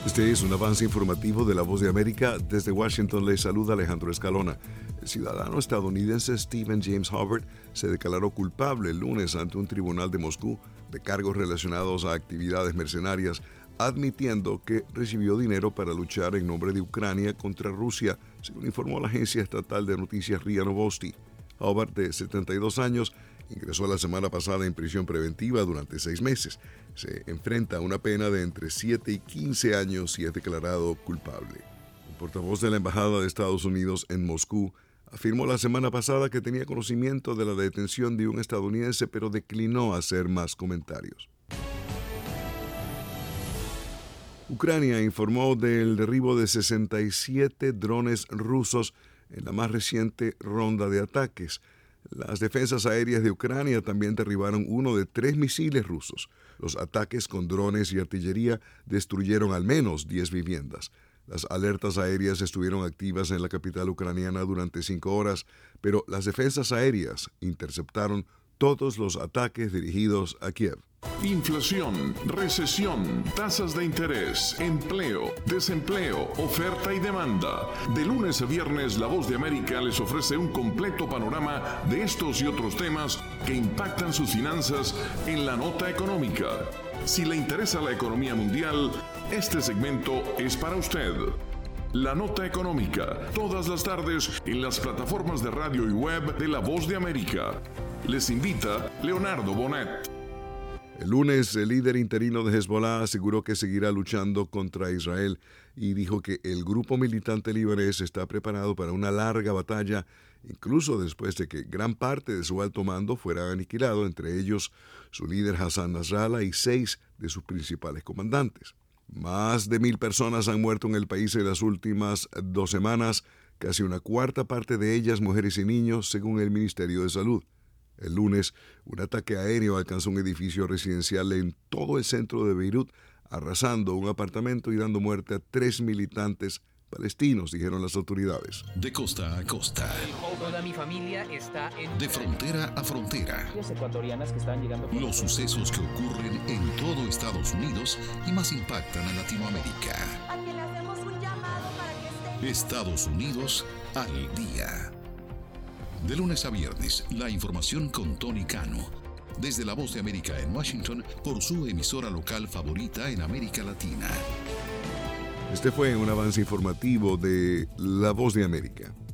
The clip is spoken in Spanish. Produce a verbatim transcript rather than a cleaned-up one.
Este es un avance informativo de La Voz de América. Desde Washington les saluda Alejandro Escalona. El ciudadano estadounidense Stephen James Hubbard se declaró culpable el lunes ante un tribunal de Moscú de cargos relacionados a actividades mercenarias, admitiendo que recibió dinero para luchar en nombre de Ucrania contra Rusia, según informó la agencia estatal de noticias R I A Novosti. Hubbard, de setenta y dos años, ingresó la semana pasada en prisión preventiva durante seis meses. Se enfrenta a una pena de entre siete y quince años si es declarado culpable. El portavoz de la Embajada de Estados Unidos en Moscú afirmó la semana pasada que tenía conocimiento de la detención de un estadounidense, pero declinó hacer más comentarios. Ucrania informó del derribo de sesenta y siete drones rusos en la más reciente ronda de ataques. Las defensas aéreas de Ucrania también derribaron uno de tres misiles rusos. Los ataques con drones y artillería destruyeron al menos diez viviendas. Las alertas aéreas estuvieron activas en la capital ucraniana durante cinco horas, pero las defensas aéreas interceptaron todos los ataques dirigidos a Kiev. Inflación, recesión, tasas de interés, empleo, desempleo, oferta y demanda. De lunes a viernes, La Voz de América les ofrece un completo panorama de estos y otros temas que impactan sus finanzas en la nota económica. Si le interesa la economía mundial, este segmento es para usted. La nota económica, todas las tardes en las plataformas de radio y web de La Voz de América. Les invita Leonardo Bonet. El lunes, el líder interino de Hezbollah aseguró que seguirá luchando contra Israel y dijo que el grupo militante libanés está preparado para una larga batalla, incluso después de que gran parte de su alto mando fuera aniquilado, entre ellos su líder Hassan Nasrallah y seis de sus principales comandantes. Más de mil personas han muerto en el país en las últimas dos semanas, casi una cuarta parte de ellas mujeres y niños, según el Ministerio de Salud. El lunes, un ataque aéreo alcanzó un edificio residencial en todo el centro de Beirut, arrasando un apartamento y dando muerte a tres militantes palestinos, dijeron las autoridades. De costa a costa. Toda mi familia está en... De frontera a frontera. Las ecuatorianas que están llegando... Los sucesos que ocurren en todo Estados Unidos y más impactan a Latinoamérica. A quien le hacemos un llamado para que esté... Estados Unidos al día. De lunes a viernes, la información con Tony Cano. Desde La Voz de América en Washington, por su emisora local favorita en América Latina. Este fue un avance informativo de La Voz de América.